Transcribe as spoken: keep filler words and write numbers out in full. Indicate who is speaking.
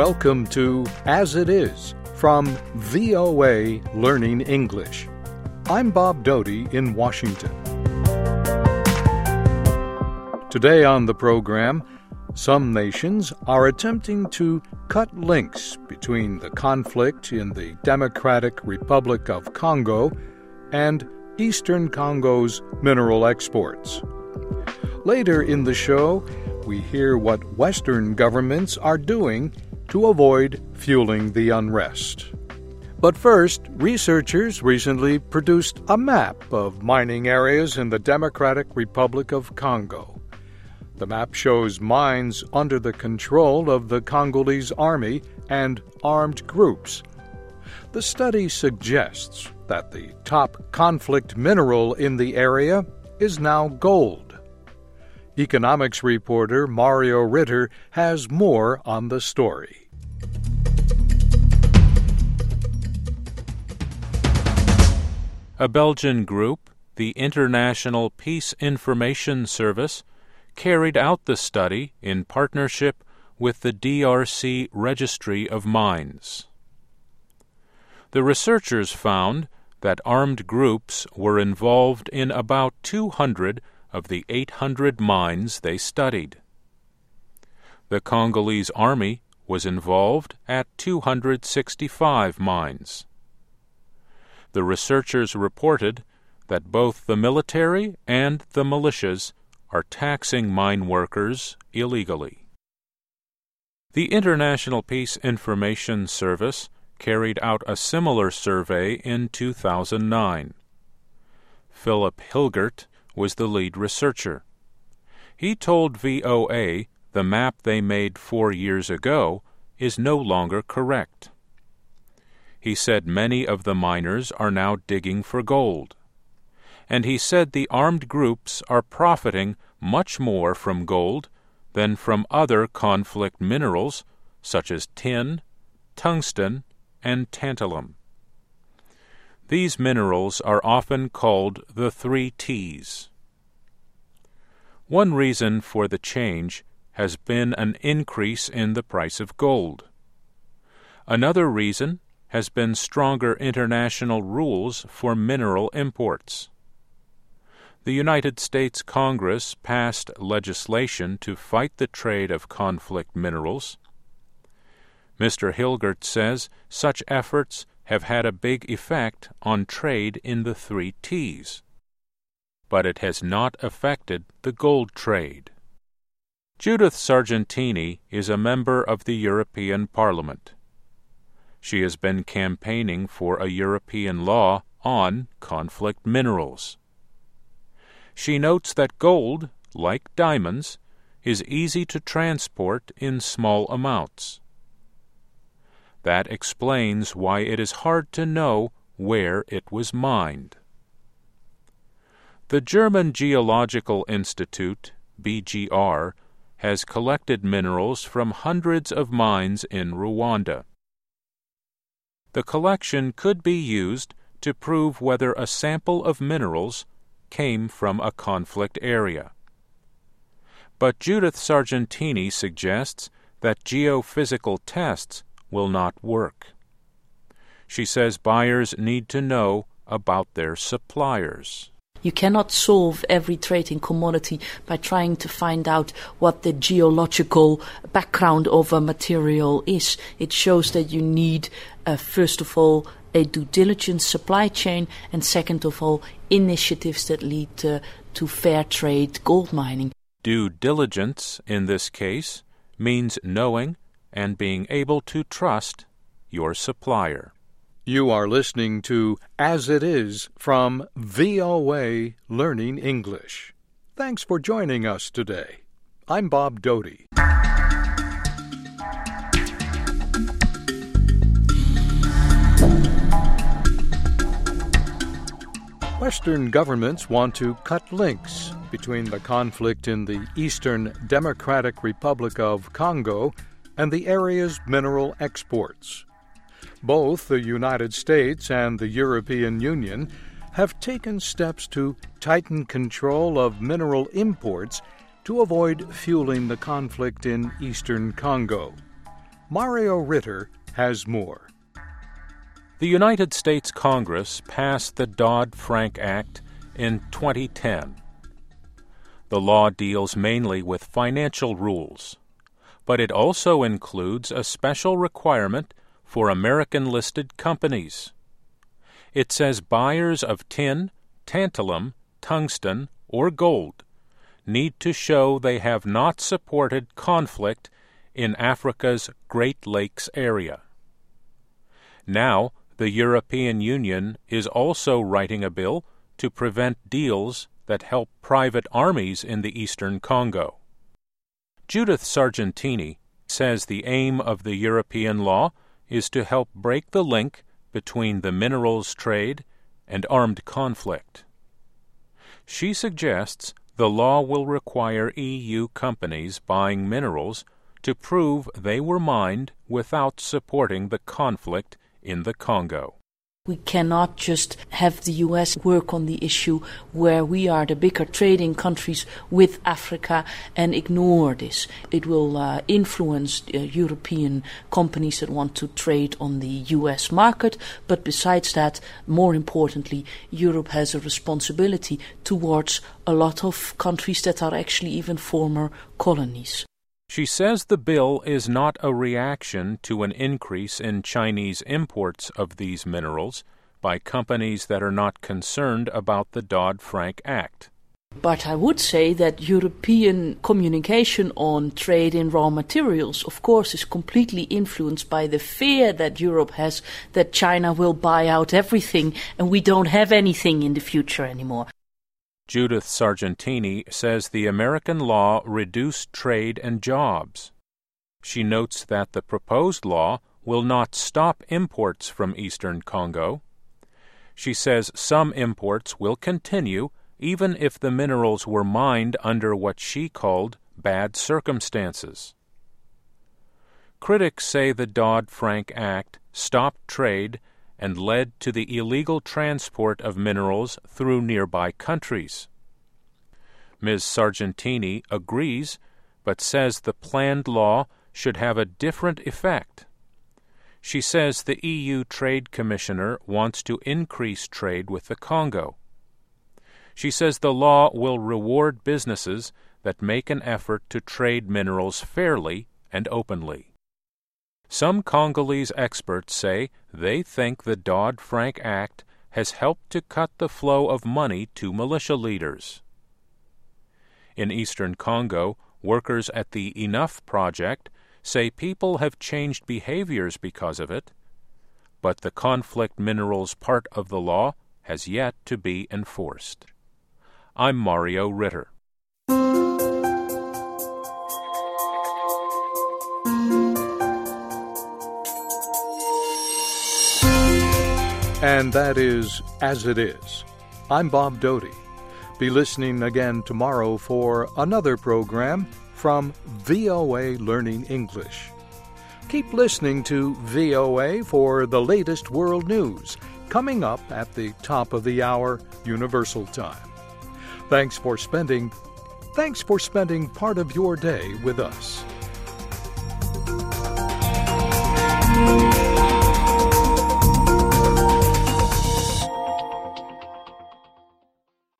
Speaker 1: Welcome to As It Is from V O A Learning English. I'm Bob Doty in Washington. Today on the program, some nations are attempting to cut links between the conflict in the Democratic Republic of Congo and Eastern Congo's mineral exports. Later in the show, we hear what Western governments are doing to avoid fueling the unrest. But first, researchers recently produced a map of mining areas in the Democratic Republic of Congo. The map shows mines under the control of the Congolese army and armed groups. The study suggests that the top conflict mineral in the area is now gold. Economics reporter Mario Ritter has more on the story.
Speaker 2: A Belgian group, the International Peace Information Service, carried out the study in partnership with the D R C Registry of Mines. The researchers found that armed groups were involved in about two hundred of the eight hundred mines they studied. The Congolese army was involved at two hundred sixty-five mines. The researchers reported that both the military and the militias are taxing mine workers illegally. The International Peace Information Service carried out a similar survey in two thousand nine. Philip Hilgert was the lead researcher. He told V O A the map they made four years ago is no longer correct. He said many of the miners are now digging for gold. And he said the armed groups are profiting much more from gold than from other conflict minerals such as tin, tungsten, and tantalum. These minerals are often called the three T's. One reason for the change has been an increase in the price of gold. Another reason has been stronger international rules for mineral imports. The United States Congress passed legislation to fight the trade of conflict minerals. Mister Hilgert says such efforts have had a big effect on trade in the three T's. But it has not affected the gold trade. Judith Sargentini is a member of the European Parliament. She has been campaigning for a European law on conflict minerals. She notes that gold, like diamonds, is easy to transport in small amounts. That explains why it is hard to know where it was mined. The German Geological Institute, B G R, has collected minerals from hundreds of mines in Rwanda. The collection could be used to prove whether a sample of minerals came from a conflict area. But Judith Sargentini suggests that geophysical tests will not work. She says buyers need to know about their suppliers.
Speaker 3: You cannot solve every trading commodity by trying to find out what the geological background of a material is. It shows that you need, uh, first of all, a due diligence supply chain, and second of all, initiatives that lead uh, to fair trade gold mining.
Speaker 2: Due diligence, in this case, means knowing and being able to trust your supplier.
Speaker 1: You are listening to As It Is from V O A Learning English. Thanks for joining us today. I'm Bob Doty. Western governments want to cut links between the conflict in the Eastern Democratic Republic of Congo and the area's mineral exports. Both the United States and the European Union have taken steps to tighten control of mineral imports to avoid fueling the conflict in eastern Congo. Mario Ritter has more.
Speaker 2: The United States Congress passed the Dodd-Frank Act in twenty ten. The law deals mainly with financial rules, but it also includes a special requirement for American-listed companies. It says buyers of tin, tantalum, tungsten, or gold need to show they have not supported conflict in Africa's Great Lakes area. Now, the European Union is also writing a bill to prevent deals that help private armies in the eastern Congo. Judith Sargentini says the aim of the European law is to help break the link between the minerals trade and armed conflict. She suggests the law will require E U companies buying minerals to prove they were mined without supporting the conflict in the Congo.
Speaker 3: We cannot just have the U S work on the issue where we are the bigger trading countries with Africa and ignore this. It will uh, influence uh, European companies that want to trade on the U S market, but besides that, more importantly, Europe has a responsibility towards a lot of countries that are actually even former colonies.
Speaker 2: She says the bill is not a reaction to an increase in Chinese imports of these minerals by companies that are not concerned about the Dodd-Frank Act.
Speaker 3: But I would say that European communication on trade in raw materials, of course, is completely influenced by the fear that Europe has that China will buy out everything and we don't have anything in the future anymore.
Speaker 2: Judith Sargentini says the American law reduced trade and jobs. She notes that the proposed law will not stop imports from eastern Congo. She says some imports will continue even if the minerals were mined under what she called bad circumstances. Critics say the Dodd-Frank Act stopped trade and led to the illegal transport of minerals through nearby countries. Miz Sargentini agrees, but says the planned law should have a different effect. She says the E U Trade Commissioner wants to increase trade with the Congo. She says the law will reward businesses that make an effort to trade minerals fairly and openly. Some Congolese experts say they think the Dodd-Frank Act has helped to cut the flow of money to militia leaders. In eastern Congo, workers at the Enough Project say people have changed behaviors because of it, but the conflict minerals part of the law has yet to be enforced. I'm Mario Ritter.
Speaker 1: And that is As It Is. I'm Bob Doty. Be listening again tomorrow for another program from V O A Learning English. Keep listening to V O A for the latest world news, coming up at the top of the hour Universal Time. Thanks for spending, thanks for spending part of your day with us.